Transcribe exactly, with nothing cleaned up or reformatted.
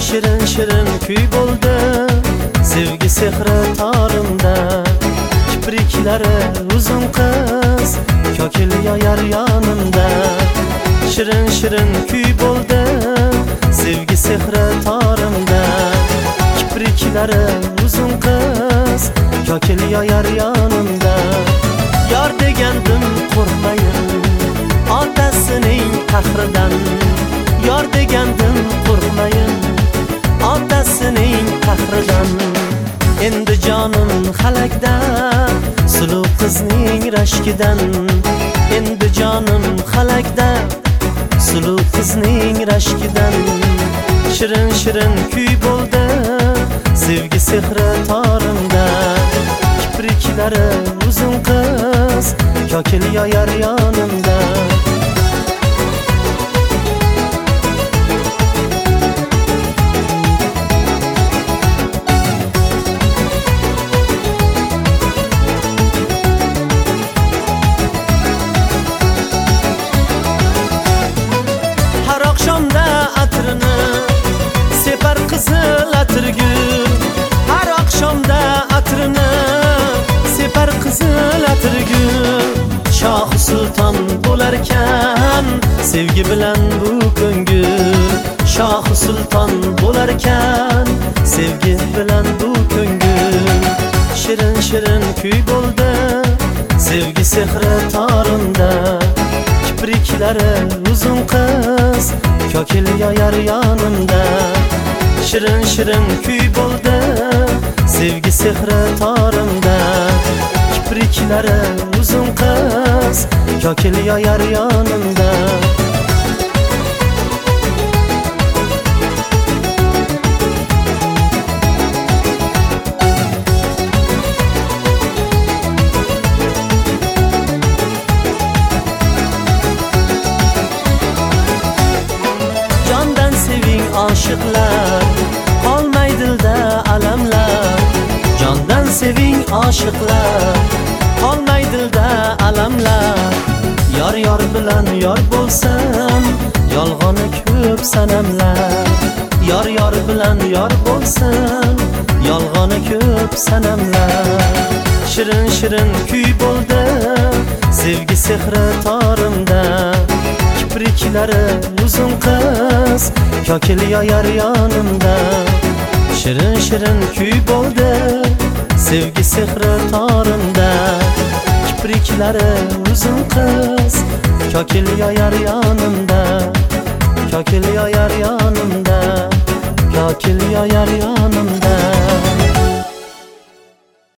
Shirin shirin kuy bo'ldi sevgi sehri torimda. Kipriklari uzun qiz kokil yoyar yonimda. Shirin shirin kuy bo'ldi sevgi sehri torimda. Kipriklari uzun qiz kokil yoyar yonimda. Yor degandim qo'rqmayin otasining qahridan. Yor degandim qo'rqmayin otasining qahridan. Endi jonim xalakda suluv qizning rashkidan. Endi jonim xalakda suluv qizning rashkidan. Shirin shirin kuy bo'ldi sevgi sehri torimda. Kipriklari uzun qiz kokil yoyar yonimda. Har oqshomda atrini separ qizil atirgul. Har oqshomda atrini separ qizil atirgul. Shoh sulton bo'larkan sevgi bilan bu ko'ngil. Shoh sulton bo'larkan sevgi bilan bu ko'ngil. Shirin shirin kuy bo'ldi sevgi sehri torimda. Kipriklari uzun qiz kokil yoyar yonimda. Shirin shirin kuy bo'ldi sevgi sehri torimda. Kipriklari uzun qiz kokil yoyar yonimda. Jondan seving oshiqlar, qolmay dilda alamlar. Jondan seving oshiqlar, qolmay dilda alamlar. Yor yor bilan yor bo'lsam, yolg'oni ko'p sanamlar. Yor yor bilan yor bo'lsam, yolg'oni ko'p sanamlar. Shirin shirin kuy bo'ldi sevgi sehri torimda. Kipriklari uzun qiz kokil yoyar yonimda. Shirin shirin kuy bo'ldi sevgi sehri torimda. Kipriklari uzun qiz kokil yoyar yonimda. Kokil yoyar yonimda. Kokil yoyar yonimda.